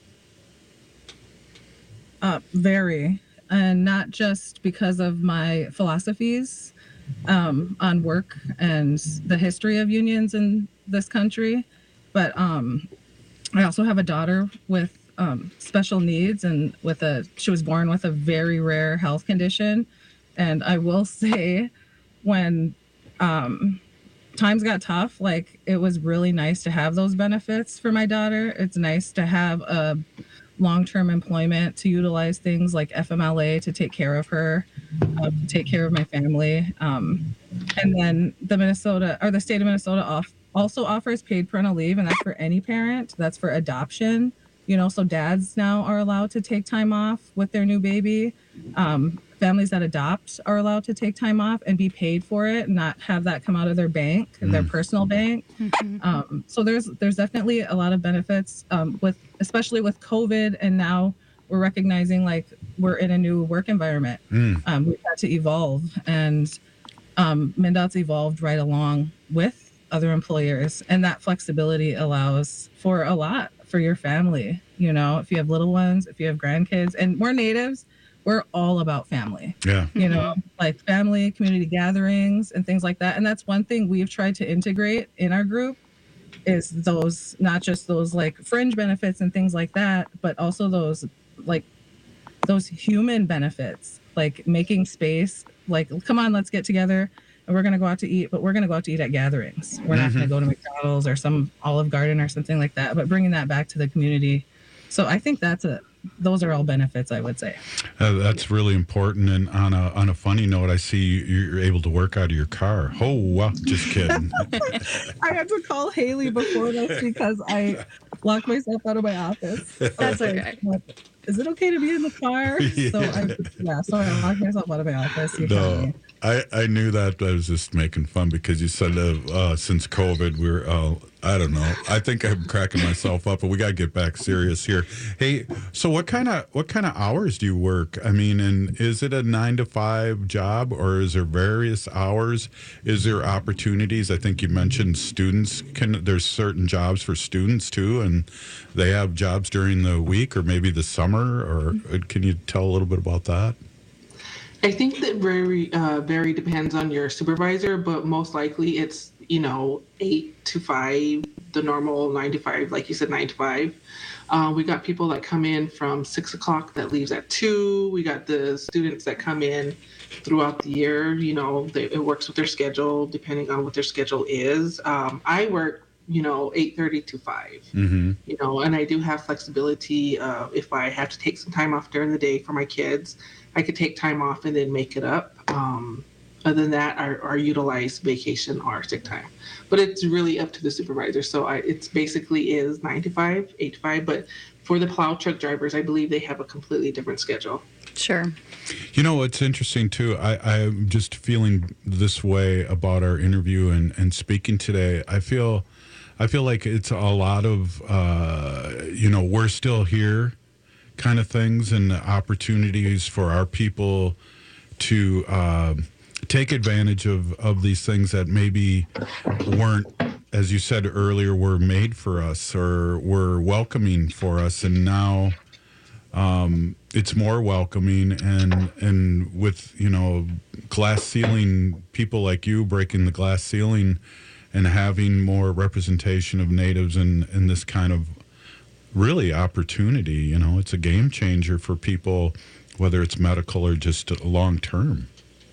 Uh, very, and not just because of my philosophies um, on work and the history of unions in this country, but um, I also have a daughter with um, special needs, and with a she was born with a very rare health condition, and I will say, when um, times got tough, like, it was really nice to have those benefits for my daughter. It's nice to have a long-term employment to utilize things like F M L A to take care of her, uh, to take care of my family. Um, And then the Minnesota or the state of Minnesota off, also offers paid parental leave, and that's for any parent. That's for adoption. You know, so dads now are allowed to take time off with their new baby. Um, families that adopt are allowed to take time off and be paid for it, not have that come out of their bank, mm. their personal bank. Mm-hmm. Um, so there's there's definitely a lot of benefits um, with, especially with COVID, and now we're recognizing like we're in a new work environment. Mm. Um, we've had to evolve, and um, MnDOT's evolved right along with other employers, and that flexibility allows for a lot for your family. You know, if you have little ones, if you have grandkids, and we're natives, we're all about family. Yeah. You know, like family, community gatherings and things like that. And that's one thing we've tried to integrate in our group is those, not just those like fringe benefits and things like that, but also those like those human benefits, like making space, like, come on, let's get together and we're going to go out to eat, but we're going to go out to eat at gatherings. We're mm-hmm. not going to go to McDonald's or some Olive Garden or something like that, but bringing that back to the community. So I think that's a, those are all benefits, I would say. Uh, that's really important. And on a on a funny note, I see you're able to work out of your car. Oh, well, just kidding. I had to call Haley before this because I locked myself out of my office. That's okay. Is it okay to be in the car? Yeah. So I, yeah, so I locked myself out of my office. You no, I, I knew that. I was just making fun because you said uh, uh, since COVID, we're, uh, I don't know. I think I'm cracking myself up, but we got to get back serious here. Hey, so what kind of what kind of hours do you work? I mean, and is it a nine to five job, or is there various hours? Is there opportunities? I think you mentioned students can. There's certain jobs for students too, and they have jobs during the week or maybe the summer. Or can you tell a little bit about that? I think that very uh, very depends on your supervisor, but most likely it's, you know, eight to five, the normal nine to five, like you said, nine to five. Uh, we got people that come in from six o'clock that leaves at two. We got the students that come in throughout the year. You know, they, it works with their schedule depending on what their schedule is. Um, I work, you know, eight thirty to five, mm-hmm. you know, and I do have flexibility. Uh, if I have to take some time off during the day for my kids, I could take time off and then make it up. Um, other than that, I, I utilize vacation or sick time. But it's really up to the supervisor. So I, it's basically is nine to five, eight to five. But for the plow truck drivers, I believe they have a completely different schedule. Sure. You know, it's interesting, too. I, I'm just feeling this way about our interview and, and speaking today. I feel I feel like it's a lot of, uh, you know, we're still here kind of things, and opportunities for our people to uh, take advantage of, of these things that maybe weren't, as you said earlier, were made for us or were welcoming for us. And now um, it's more welcoming, and, and with, you know, glass ceiling, people like you breaking the glass ceiling and having more representation of natives in, in this kind of really opportunity. You know, it's a game changer for people, whether it's medical or just long term.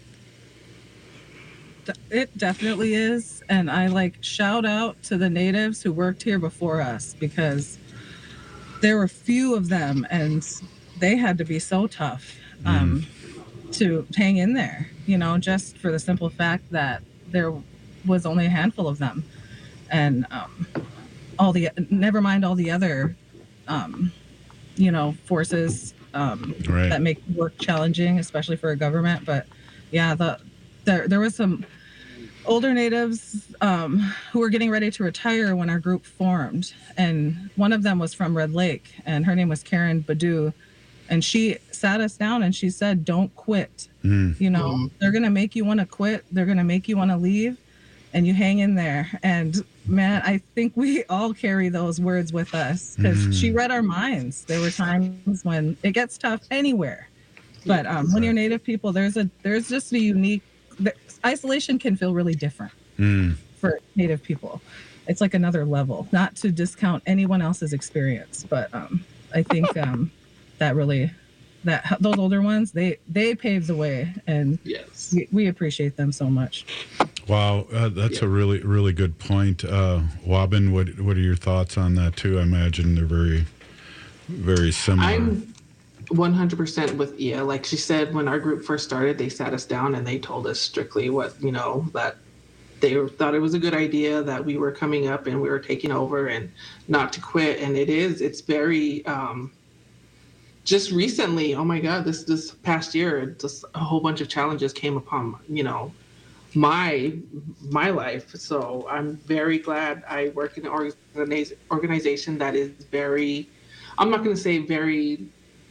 It definitely is. And I like shout out to the natives who worked here before us, because there were few of them and they had to be so tough um, mm. to hang in there, you know, just for the simple fact that there was only a handful of them. And um, all the, never mind all the other Um, you know, forces um, right. that make work challenging, especially for a government. But yeah, the there there was some older natives um, who were getting ready to retire when our group formed, and one of them was from Red Lake, and her name was Karen Badu, and she sat us down and she said, "Don't quit. Mm. You know, mm. they're gonna make you want to quit. They're gonna make you want to leave, and you hang in there." And man, I think we all carry those words with us, because mm. she read our minds. There were times when it gets tough anywhere, but um, when you're Native people, there's a there's just a unique the, isolation can feel really different mm. for Native people. It's like another level. Not to discount anyone else's experience, but um, I think um, that really that those older ones they they paved the way, and yes, we, we appreciate them so much. Wow, uh, that's yeah. a really, really good point. Uh, Wabin, what what are your thoughts on that too? I imagine they're very, very similar. I'm, one hundred percent with Ia. Like she said, when our group first started, they sat us down and they told us strictly what, you know, that they thought it was a good idea, that we were coming up and we were taking over and not to quit. And it is, it's very, um, just recently, oh my God, this, this past year, just a whole bunch of challenges came upon, you know, my, my life. So I'm very glad I work in an organiz- organization that is very, I'm not going to say very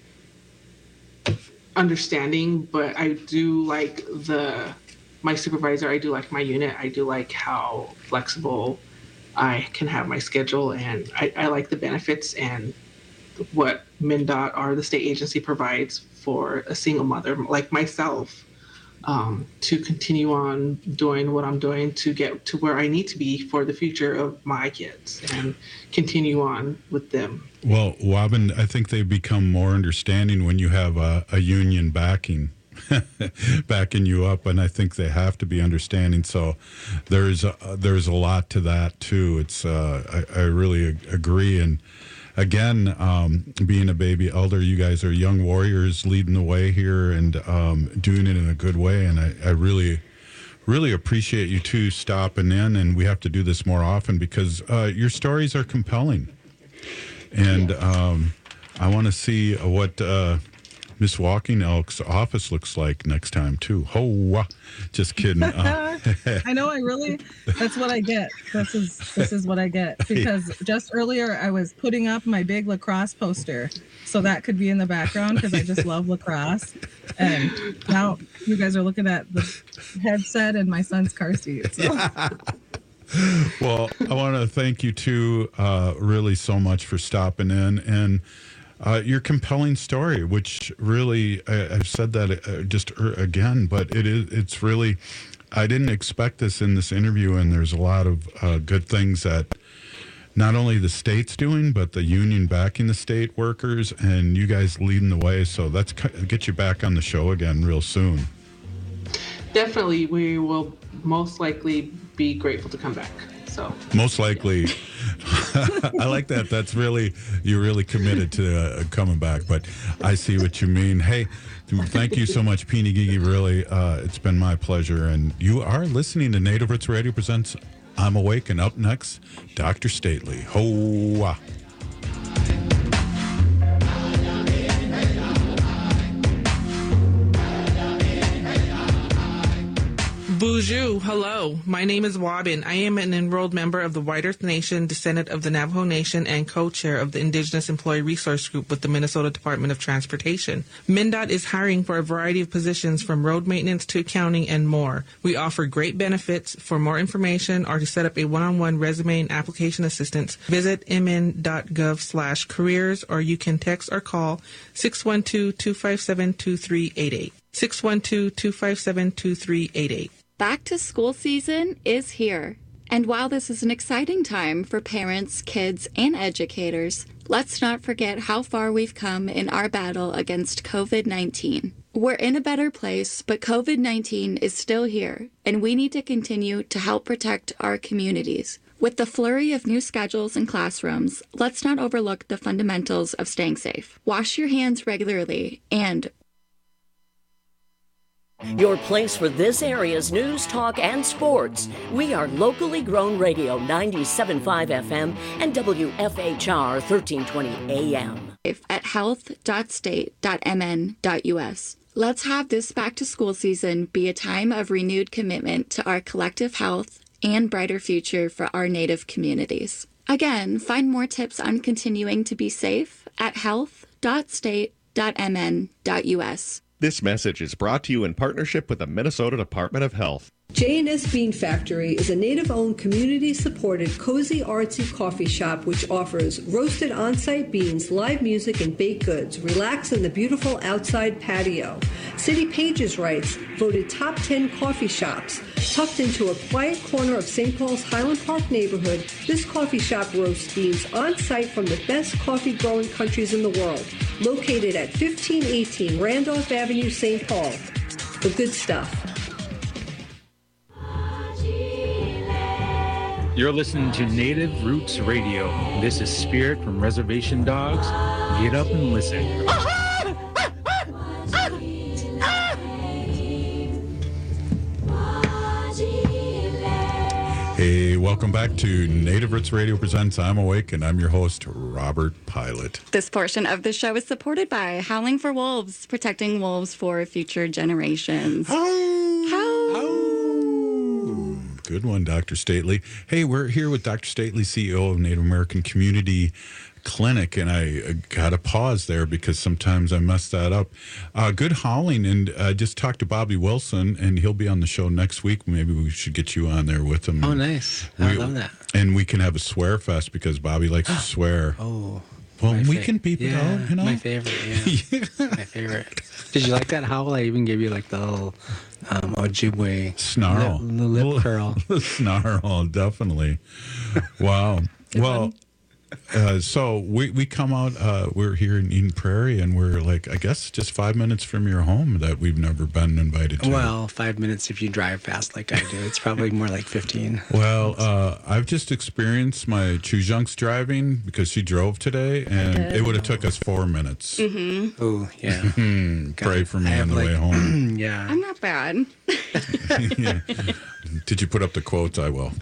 understanding, but I do like the, my supervisor, I do like my unit. I do like how flexible I can have my schedule, and I, I like the benefits and what MnDOT, or the state agency, provides for a single mother like myself, um, to continue on doing what I'm doing to get to where I need to be for the future of my kids and continue on with them. Well, Wabin, I think they become more understanding when you have a, a union backing. backing you up, and I think they have to be understanding. So there's a, there's a lot to that too. It's uh, I, I really agree. And again, um, being a baby elder, you guys are young warriors leading the way here and um, doing it in a good way. And I, I really, really appreciate you two stopping in. And we have to do this more often because uh, your stories are compelling. And um, I want to see what. Uh, Miss Walking Elk's office looks like next time too. Oh, just kidding. Uh, I know. I really. That's what I get. This is this is what I get because just earlier I was putting up my big lacrosse poster, so that could be in the background because I just love lacrosse. And now you guys are looking at the headset and my son's car seat. So. Well, I want to thank you two uh, really so much for stopping in and. Uh, your compelling story, which really, I, I've said that uh, just er, again, but it is, it's really, I didn't expect this in this interview, and there's a lot of uh, good things that not only the state's doing, but the union backing the state workers, and you guys leading the way, so let's get you back on the show again real soon. Definitely, we will most likely be grateful to come back. So most likely. I like that. That's really, you're really committed to uh, coming back, but I see what you mean. Hey, thank you so much, Peeny Gigi. Really, uh, it's been my pleasure. And you are listening to Native Roots Radio presents I'm Awake, and up next, Doctor Stately. Ho-wah. Bonjour, hello. My name is Wabin. I am an enrolled member of the White Earth Nation, descendant of the Navajo Nation, and co-chair of the Indigenous Employee Resource Group with the Minnesota Department of Transportation. MnDOT is hiring for a variety of positions from road maintenance to accounting and more. We offer great benefits. For more information or to set up a one-on-one resume and application assistance, visit mn.gov slash careers, or you can text or call six one two, two five seven, two three eight eight. six one two, two five seven, two three eight eight. Back to school season is here. And while this is an exciting time for parents, kids, and educators, let's not forget how far we've come in our battle against covid nineteen. We're in a better place, but covid nineteen is still here, and we need to continue to help protect our communities. With the flurry of new schedules and classrooms, let's not overlook the fundamentals of staying safe. Wash your hands regularly and your place for this area's news, talk, and sports. We are locally grown radio ninety-seven point five F M and W F H R thirteen twenty A M. At health dot state dot m n dot u s. Let's have this back-to-school season be a time of renewed commitment to our collective health and brighter future for our Native communities. Again, find more tips on continuing to be safe at health dot state dot m n dot u s. This message is brought to you in partnership with the Minnesota Department of Health. J and S Bean Factory is a Native-owned, community-supported, cozy, artsy coffee shop which offers roasted on-site beans, live music, and baked goods. Relax in the beautiful outside patio. City Pages writes, voted top ten coffee shops. Tucked into a quiet corner of Saint Paul's Highland Park neighborhood, this coffee shop roasts beans on-site from the best coffee-growing countries in the world. Located at fifteen eighteen Randolph Avenue, Saint Paul. The good stuff. You're listening to Native Roots Radio. This is Spirit from Reservation Dogs. Get up and listen. welcome back to Native Roots Radio Presents I'm Awake, and I'm your host, Robert Pilot. This portion of the show is supported by Howling for Wolves, protecting wolves for future generations. Oh, How? Good one, Doctor Stately. Hey, we're here with Doctor Stately, C E O of Native American Community Clinic, and I got to pause there because sometimes I mess that up. Uh, good howling, and I uh, just talked to Bobby Wilson, and he'll be on the show next week. Maybe we should get you on there with him. Oh, nice. I we, love that. And we can have a swear fest because Bobby likes to swear. Oh. Well, we fa- can beep it yeah, out, you know? My favorite, yeah. yeah. My favorite. Did you like that howl? I even gave you like the little um, Ojibwe snarl. Lip, the lip curl. The snarl, definitely. Wow. Well, uh, so we, we come out, uh, we're here in Eden Prairie, and we're like, I guess, just five minutes from your home that we've never been invited to. Well, five minutes if you drive fast like I do. It's probably more like fifteen. Well, uh, I've just experienced my Chujunk's driving because she drove today, and it would have took us four minutes. Mm-hmm. Oh, yeah. Pray for me on the like, way home. Yeah. I'm not bad. Yeah. Did you put up the quotes? I will.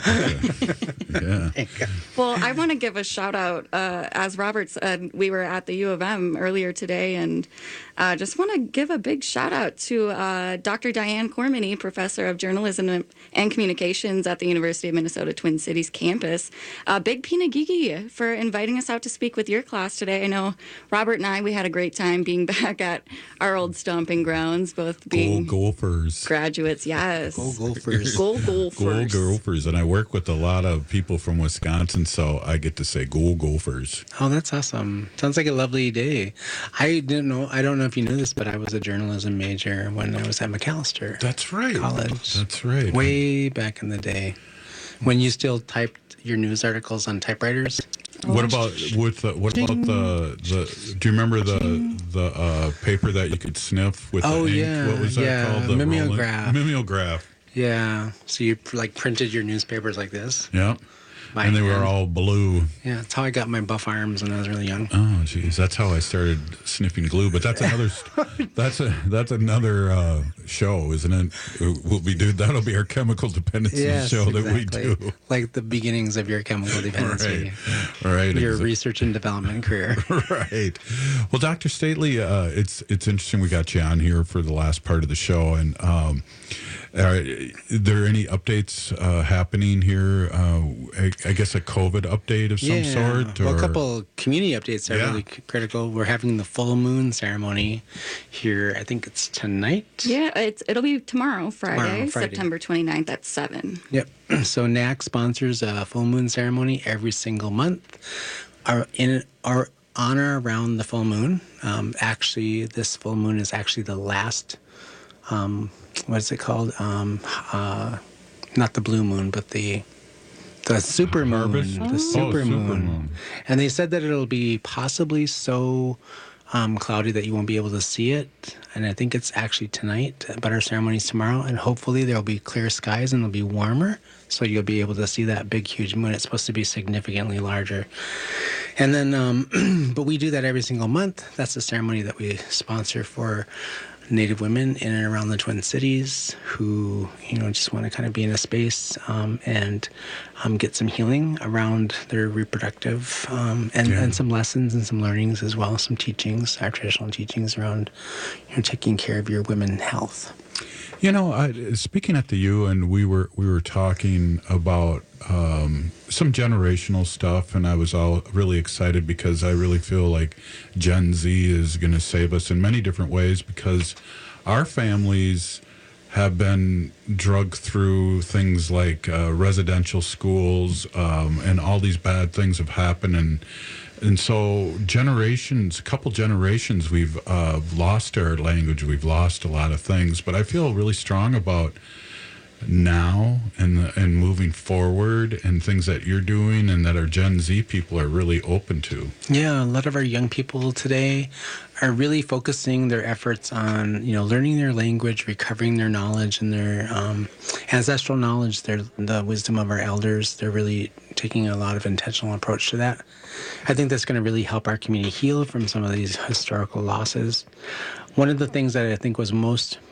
Yeah. Well, I want to give a shout out. Uh, as Robert said, we were at the U of M earlier today, and uh, just want to give a big shout out to uh, Doctor Diane Cormany, professor of journalism and communications at the University of Minnesota Twin Cities campus. Uh, big Pinagigi for inviting us out to speak with your class today. I know Robert and I, we had a great time being back at our old stomping grounds, both being Go Gophers. graduates. Yes. Go Gophers. Go Gophers. Go Gophers. And I work with a lot of people from Wisconsin, so I get to say go Gophers. Oh, that's awesome. Sounds like a lovely day. I didn't know, I don't know if you knew this, but I was a journalism major when I was at McAllister. That's right. College. That's right. Way back in the day when you still typed your news articles on typewriters. What about with the, what about the the? Do you remember the the uh, paper that you could sniff with? Oh the ink? yeah, What was that yeah. called? The mimeograph. rolling- Mimeograph. Yeah. So you like printed your newspapers like this. Yeah. By And they hand. were all blue. Yeah, that's how I got my buff arms when I was really young. Oh, geez, that's how I started sniffing glue. But that's another. that's a that's another uh, show, isn't it? We'll be do that'll be our chemical dependency Yes, show that exactly. we do. Like the beginnings of your chemical dependency. Right. Right. Your exa- research and development career. Right. Well, Doctor Stately, uh, it's it's interesting we got you on here for the last part of the show, and um, are there any updates uh, happening here? Uh, I, I guess a COVID update of some yeah. sort. Or... Well, a couple community updates are Yeah. really c- critical. We're having the full moon ceremony here. I think it's tonight. Yeah, it's it'll be tomorrow, Friday, Tomorrow, Friday. September twenty-ninth at seven. Yep. So N A C sponsors a full moon ceremony every single month. Our in our honor around the full moon. Um, actually, this full moon is actually the last. Um, what is it called? Um, uh, not the blue moon, but the the super moon. Harvest? The Oh, super moon. supermoon. And they said that it'll be possibly so um, cloudy that you won't be able to see it. And I think it's actually tonight, but our ceremony's tomorrow. And hopefully there'll be clear skies and it'll be warmer. So you'll be able to see that big, huge moon. It's supposed to be significantly larger. And then, um, but we do that every single month. That's the ceremony that we sponsor for Native women in and around the Twin Cities who, you know, just want to kind of be in a space um, and um, get some healing around their reproductive um, and, Yeah. and some lessons and some learnings as well, some teachings, our traditional teachings around, you know, taking care of your women health. You know, I, speaking at the U, and we were we were talking about um, some generational stuff, and I was all really excited because I really feel like Gen Z is going to save us in many different ways because our families have been drugged through things like uh, residential schools, um, and all these bad things have happened, and and so generations, a couple generations, we've uh, lost our language, we've lost a lot of things, but I feel really strong about now and and moving forward and things that you're doing and that our Gen Z people are really open to. Yeah, a lot of our young people today are really focusing their efforts on, you know, learning their language, recovering their knowledge and their um, ancestral knowledge, their the wisdom of our elders. They're really taking a lot of intentional approach to that. I think that's going to really help our community heal from some of these historical losses. One of the things that I think was most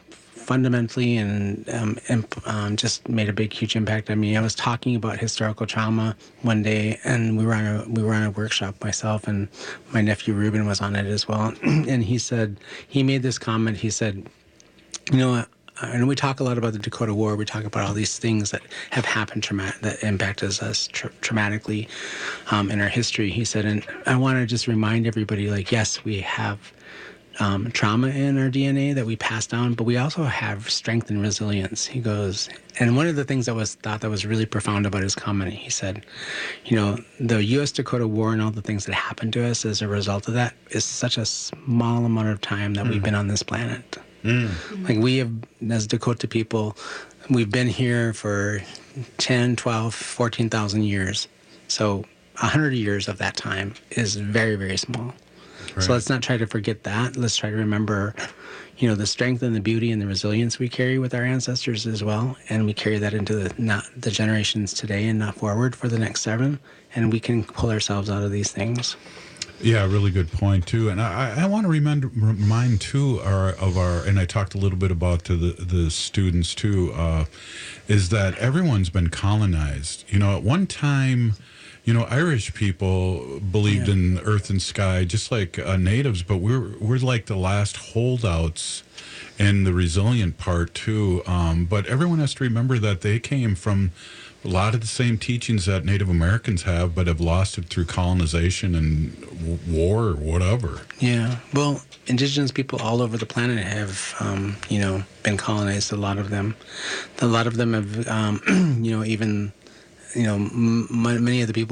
fundamentally and um, imp, um, just made a big, huge impact on me. I was talking about historical trauma one day, and we were on a we were on a workshop, myself and my nephew Ruben was on it as well. And he said, he made this comment. He said, you know, I know we talk a lot about the Dakota War. We talk about all these things that have happened trauma- that impacted us tra- traumatically um, in our history. He said, and I want to just remind everybody, like, yes, we have Um, trauma in our D N A that we pass down, but we also have strength and resilience. He goes, and one of the things that was thought that was really profound about his comment, he said, you know, the U S Dakota War and all the things that happened to us as a result of that is such a small amount of time that mm. we've been on this planet. Mm. Like we have, as Dakota people, we've been here for ten, twelve, fourteen thousand years. So one hundred years of that time is very, very small. Right. So let's not try to forget that. Let's try to remember, you know, the strength and the beauty and the resilience we carry with our ancestors as well. And we carry that into the, not the generations today and not forward for the next seven. And we can pull ourselves out of these things. Yeah, really good point, too. And I, I want to remind, remind too, our, of our, and I talked a little bit about to the, the students, too, uh, is that everyone's been colonized. You know, at one time, you know, Irish people believed yeah. in earth and sky just like uh, natives, but we're we're like the last holdouts and the resilient part too. Um, but everyone has to remember that they came from a lot of the same teachings that Native Americans have, but have lost it through colonization and w- war or whatever. Yeah, well, indigenous people all over the planet have, um, you know, been colonized. A lot of them, a lot of them have, um, you know, even, you know, m- many of the people